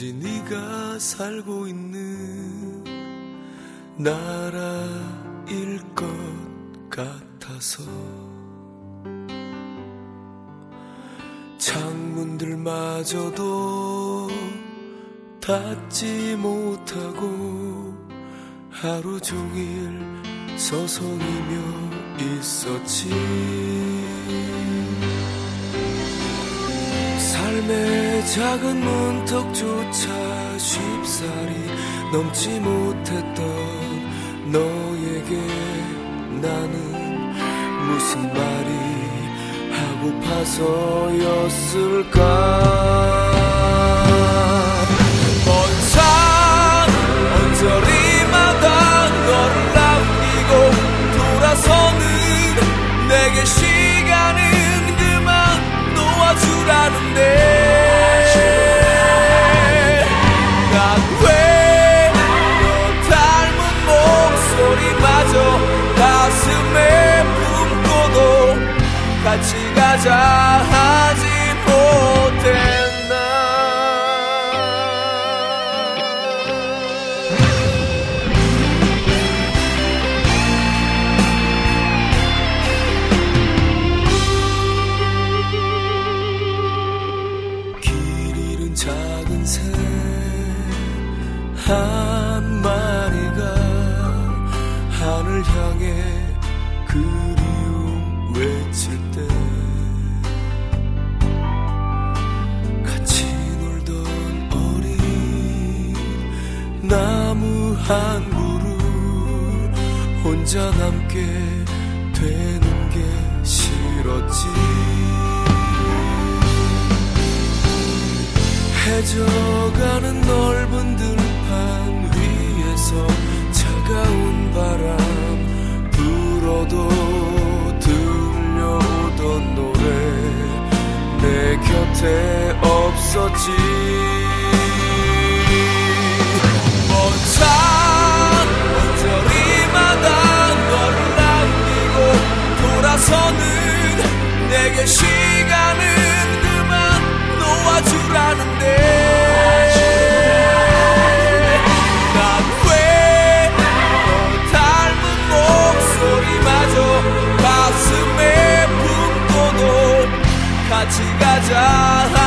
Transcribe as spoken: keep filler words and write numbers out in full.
왠지 네가 살고 있는 나라일 것 같아서 창문들마저도 닫지 못하고 하루 종일 서성이며 있었지. 삶의 작은 문턱조차 쉽사리 넘지 못했던 너에게 나는 무슨 말이 하고파서였을까. 먼 산 언저리마다 너를 남기고 돌아서는 내게 시간은 그만 놓아주라는데 난 왜 너 닮은 목소리마저 가슴에 품고도 같이 가자 하지 못했나. 길 잃은 작은 새 한 마리가 하늘 향해 그리움 외칠 때 같이 놀던 어린 나무 한 그루 혼자 남게 되는 게 싫었지. 해져가는 넓은 들판 위에서 차가운 바람 불어도 들려오던 노래 내 곁에 없었지. 먼 산 언저리마다 너를 남기고 돌아서는 내게 시간은 그만 놓아주라는데 난 왜 너 닮은 목소리마저 가슴에 품고도 같이 가자